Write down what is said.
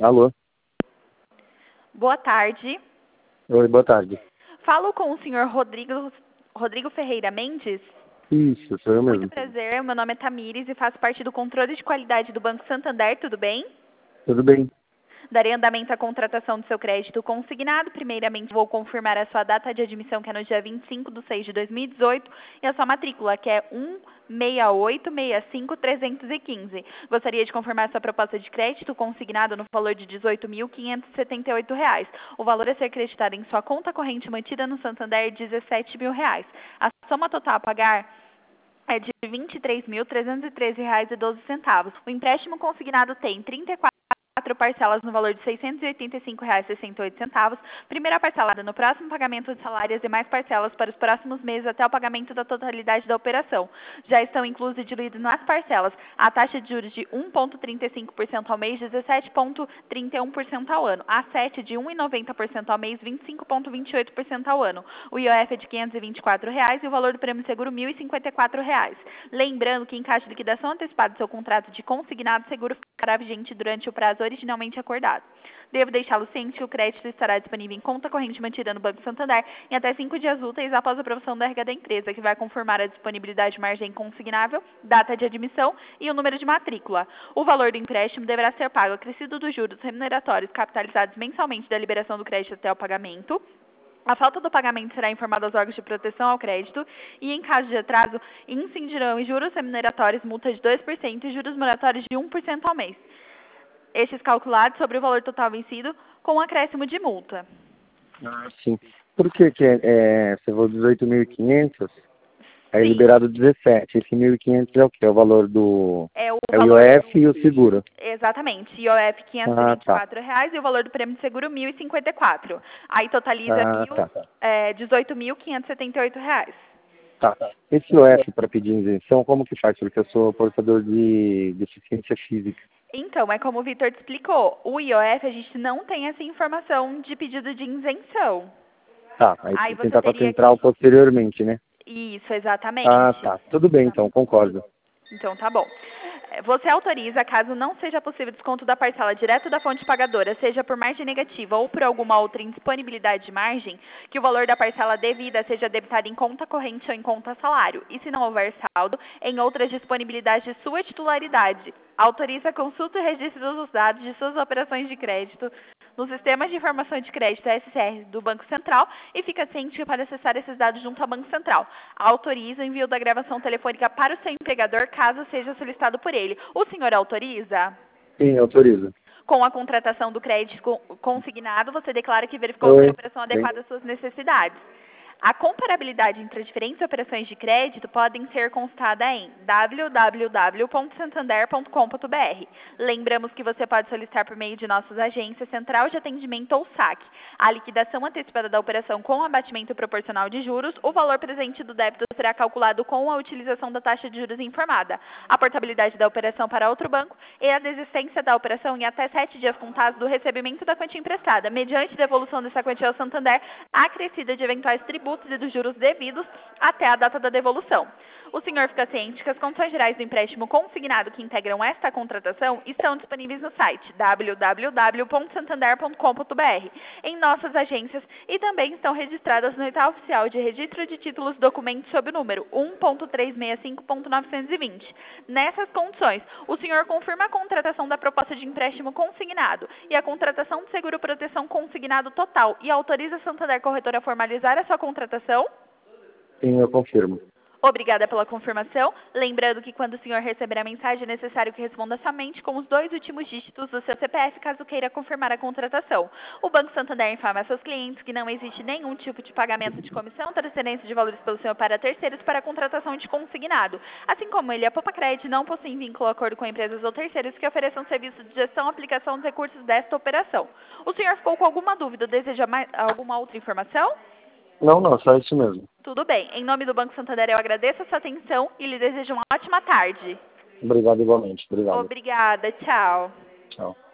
Alô? Boa tarde. Oi, boa tarde. Falo com o senhor Rodrigo Ferreira Mendes. Isso, sou eu Muito mesmo. prazer, meu nome é Tamires e faço parte do controle de qualidade do Banco Santander, tudo bem? Tudo bem? Darei andamento à contratação do seu crédito consignado. Primeiramente, vou confirmar a sua data de admissão, que é no dia 25/6/2018, e a sua matrícula, que é 16865-315. Gostaria de confirmar a sua proposta de crédito consignado no valor de R$ 18.578. O valor a ser creditado em sua conta corrente mantida no Santander é R$ 17.000. A soma total a pagar é de R$ 23.313,12. O empréstimo consignado tem 34 parcelas no valor de R$ 685,68. Primeira parcelada no próximo pagamento de salário e as demais parcelas para os próximos meses até o pagamento da totalidade da operação. Já estão inclusos e diluídos nas parcelas a taxa de juros de 1,35% ao mês, 17,31% ao ano. A 7 de 1,90% ao mês, 25,28% ao ano. O IOF é de R$ 524,00 e o valor do prêmio seguro R$ 1.054. Lembrando que em caso de liquidação antecipada do seu contrato de consignado, o seguro ficará vigente durante o prazo originalmente acordado. Devo deixá-lo ciente que o crédito estará disponível em conta corrente mantida no Banco Santander em até 5 dias úteis após a aprovação da RH da empresa, que vai confirmar a disponibilidade de margem consignável, data de admissão e o número de matrícula. O valor do empréstimo deverá ser pago acrescido dos juros remuneratórios capitalizados mensalmente da liberação do crédito até o pagamento. A falta do pagamento será informada aos órgãos de proteção ao crédito e, em caso de atraso, incidirão em juros remuneratórios, multa de 2% e juros moratórios de 1% ao mês. Estes calculados sobre o valor total vencido com acréscimo de multa. Ah, sim. Por que você falou 18.500? Aí Sim, liberado 17. Esse 1.500 é o quê? É o valor do... é o É o valor IOF e o seguro. exatamente, IOF R$ Ah, tá. 524,00 e o valor do prêmio de seguro R$ 1.054. Aí totaliza Ah, tá. R$ 18.578. Tá. Esse IOF para pedir isenção, como que faz? Porque eu sou portador de deficiência física. Então, é como o Vitor te explicou, o IOF a gente não tem essa informação de pedido de isenção. Tá, aí Aí tem que você tentar para teria central que... posteriormente, né? Isso, Ah, exatamente. tá. Tudo bem, então, concordo. Então, tá bom. Você autoriza, caso não seja possível desconto da parcela direto da fonte pagadora, seja por margem negativa ou por alguma outra indisponibilidade de margem, que o valor da parcela devida seja debitado em conta corrente ou em conta salário, e se não houver saldo, em outras disponibilidades de sua titularidade. Autoriza a consulta e registro dos dados de suas operações de crédito no Sistema de Informação de Crédito SCR do Banco Central e fica ciente que para acessar esses dados junto ao Banco Central. Autoriza o envio da gravação telefônica para o seu empregador, caso seja solicitado por ele. O senhor autoriza? Sim, autorizo. Com a contratação do crédito consignado, você declara que verificou ser a Oi. operação Sim. adequada às suas necessidades. A comparabilidade entre as diferentes operações de crédito podem ser consultada em www.santander.com.br. Lembramos que você pode solicitar por meio de nossas agências Central de Atendimento ou SAC a liquidação antecipada da operação com abatimento proporcional de juros. O valor presente do débito será calculado com a utilização da taxa de juros informada, a portabilidade da operação para outro banco e a desistência da operação em até 7 dias contados do recebimento da quantia emprestada, mediante devolução dessa quantia ao Santander, acrescida de eventuais tributos e dos juros devidos até a data da devolução. O senhor fica ciente que as condições gerais do empréstimo consignado que integram esta contratação estão disponíveis no site www.santander.com.br, em nossas agências e também estão registradas no edital oficial de registro de títulos documentos sob o número 1.365.920. Nessas condições, o senhor confirma a contratação da proposta de empréstimo consignado e a contratação de seguro proteção consignado total e autoriza a Santander Corretora a formalizar a sua contratação? Sim, eu confirmo. Obrigada pela confirmação. Lembrando que quando o senhor receber a mensagem, é necessário que responda somente com os 2 últimos dígitos do seu CPF, caso queira confirmar a contratação. O Banco Santander informa a seus clientes que não existe nenhum tipo de pagamento de comissão, transferência de valores pelo senhor para terceiros para a contratação de consignado. Assim como ele, a Popacred não possui vínculo ou acordo com empresas ou terceiros que ofereçam serviço de gestão e aplicação dos recursos desta operação. O senhor ficou com alguma dúvida? Deseja alguma outra informação? Não, só isso mesmo. Tudo bem. Em nome do Banco Santander, eu agradeço a sua atenção e lhe desejo uma ótima tarde. Obrigado igualmente. Obrigado. Obrigada. Tchau. Tchau.